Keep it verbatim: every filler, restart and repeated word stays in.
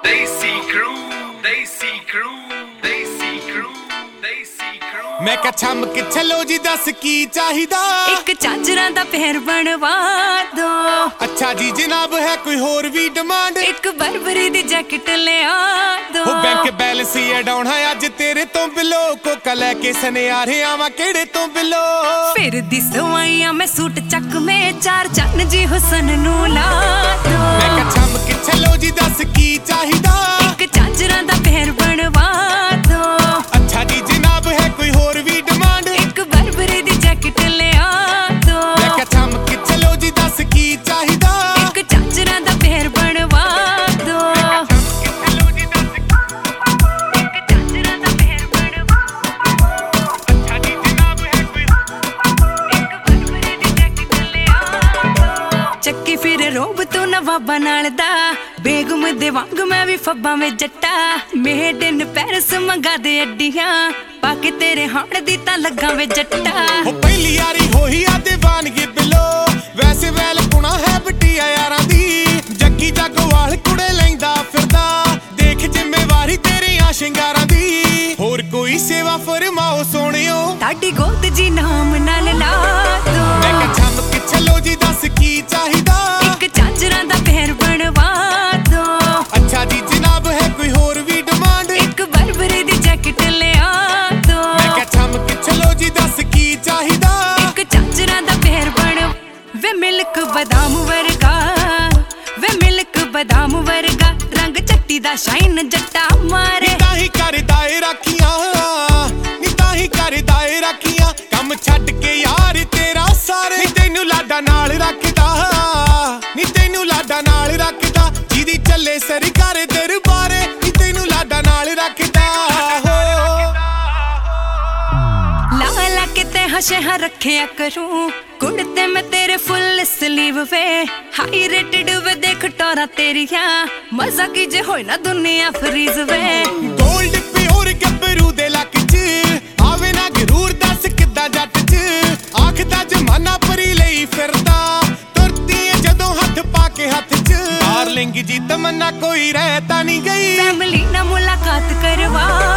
Desi crew, Desi crew, Desi crew, Desi crew। मैं कहा छम के चलो जी दस की चाहिदा एक चांचरा दा पैर बनवा दो। अच्छा जी जनाब है कोई होर भी डिमांड एक बरबरी दी जैकेट ले आ दो। वो बैंक बैलेंस ही डाउन है अज तेरे तो बिलो कोका लेके सने आ रहे आवा केड़े तो बिलो फिर दी सवाइयां मैं सूट चक में चार चन्न जी हुसन नू ला दो। मैं कहा छम के चलो जी दस की चाहिदा एक चांचरा दा पैर बनवा दो। अच्छा जी जनाब है कोई होर भी डिमांड एक बरबरी दी जैकेट ले आ दो। मैं कहा छम के चलो जी दस की चाहिदा एक चांचरा दा पैर बनवा दो। ਚੱਕੀ ਫਿਰ ਰੋਬ ਤੂੰ ਨਵਾਬਾ ਨਾਲ ਦਾ ਬੇਗਮ ਦੇ ਵਾਂਗ ਮੈਂ ਵੀ ਫੱਬਾਂ ਵਿੱਚ ਜੱਟਾ ਮੇਡ ਇਨ ਪੈਰਿਸ ਮੰਗਾ ਦੇ ਅੱਡੀਆਂ ਪਾ ਕੇ ਤੇਰੇ ਹਾਣ ਦੀ ਤਾਂ ਲੱਗਾ ਵੇ ਜੱਟਾ। ਉਹ ਪਹਿਲੀ ਯਾਰੀ ਹੋਈ ਆ ਦੀਵਾਨਗੀ ਬਿਲੋ ਵੈਸੇ ਵੈਲ ਪੁਣਾ ਹੈ ਬਟੀਆ ਯਾਰਾਂ ਦੀ ਜੱਗੀ ਜਾਗੋਵਾਲ ਕੁੜੇ ਲੈਂਦਾ ਫਿਰਦਾ ਦੇਖ ਜ਼ਿੰਮੇਵਾਰੀ ਤੇਰੀਆਂ ਸ਼ਿੰਗਾਰਾਂ ਦੀ ਹੋਰ ਕੋਈ ਸੇਵਾ ਫਰਮਾਓ ਸੋਹਣਿਓ ਤੁਹਾਡੀ ਗੋਦ ਜੀ ਨਾਮ ਨਾਲ ਲਾ ਦੋ। ਮੈਂ ਕਹਾਂ ਛਮ ਕੇ ਚਲੋ ਜੀ ਦੱਸ ਕੀ ਚਾਹੀਦਾ ਇੱਕ ਚਾਂਚਰਾਂ ਦਾ ਪੈਰ ਬਣਵਾ ਦੋ। ਅੱਛਾ ਜੀ ਜਨਾਬ ਹੈ ਕੋਈ ਹੋਰ ਵੀ ਡਿਮਾਂਡ ਇੱਕ ਬਰਬਰੀ ਦੀ ਜੈਕਟ ਲਿਆ ਦੋ। ਮੈਂ ਕਹਾਂ ਛਮ ਕੇ ਚਲੋ ਜੀ ਦੱਸ ਕੀ ਚਾਹੀਦਾ ਇੱਕ ਚਾਂਚਰਾਂ ਦਾ ਪੈਰ ਬਣ ਵੇ ਮਿਲਕ ਬਦਾਮ ਵਰਗਾ ਵੇ ਮਿਲਕ ਬਦਾਮ ਵਰਗਾ ਰੰਗ ਚੱਟੀ ਦਾ ਸ਼ਾਈਨ ਜੱਟਾ ਮਾਰੇ ਤਾਂ ਹੀ ਕਰਦਾ ਏ ਰਾਖੀਆਂ ਨੀ ਤਾਂ ਹੀ ਕਰਦਾ ਏ ਰਾਖੀਆਂ ਕੰਮ ਛੱਡ ਕੇ ਯਾਰ ਤੇਰਾ ਸਾਰੇ ਨੀ ਤੈਨੂੰ ਲਾਡਾ ਨਾਲ ਰੱਖਦਾ ਨੀ ਤੈਨੂੰ ਲਾਡਾ ਨਾਲ ਰੱਖਦਾ ਜਿਹਦੀ ਚੱਲੇ ਸਰਕਾਰੇ ਦਰਬਾਰੇ ਨੀ ਤੈਨੂੰ ਲਾਡਾ ਨਾਲ ਰੱਖਦਾ ਲਾ ਲਾ ਕੇ ਤੇ ਹਸ਼ੇ ਹਾਂ ਰੱਖਿਆ ਕਰੂੰ ਕੁੜਤੇ ਮੈਂ ਤੇਰੇ ਫੁੱਲ ਸਲੀਵ ਵੇ ਹਾਈ ਰੇਟਡ ਵੇ ਦੇਖ ਟੋਰਾ ਤੇਰੀਆਂ ਮਜ਼ਾ ਕੀ ਜੇ ਹੋਏ ਨਾ ਦੁਨੀਆ ਫਰੀਜ਼ ਵੇ ਗੋਲਡ ਪਿਓਰ ਗੱਭਰੂ ਦੇ ਲੱਕ ਚ ਆਵੇ ਨਾ ਗਰੂਰ ਦੱਸ ਕਿੱਦਾਂ ਜੱਟ ਚ ਆਖਦਾ ਜਮਾਨਾ ਪਰੀ ਲਈ ਫਿਰਦਾ ਤੁਰਤੀ ਏ ਜਦੋਂ ਹੱਥ ਪਾ ਕੇ ਹੱਥ ਚ ਡਾਰਲਿੰਗ ਜੀ ਤਮੰਨਾ ਕੋਈ ਰਹਿ ਤਾਂ ਨਹੀਂ ਗਈ ਫੈਮਿਲੀ ਨਾਲ ਮੁਲਾਕਾਤ ਕਰਵਾ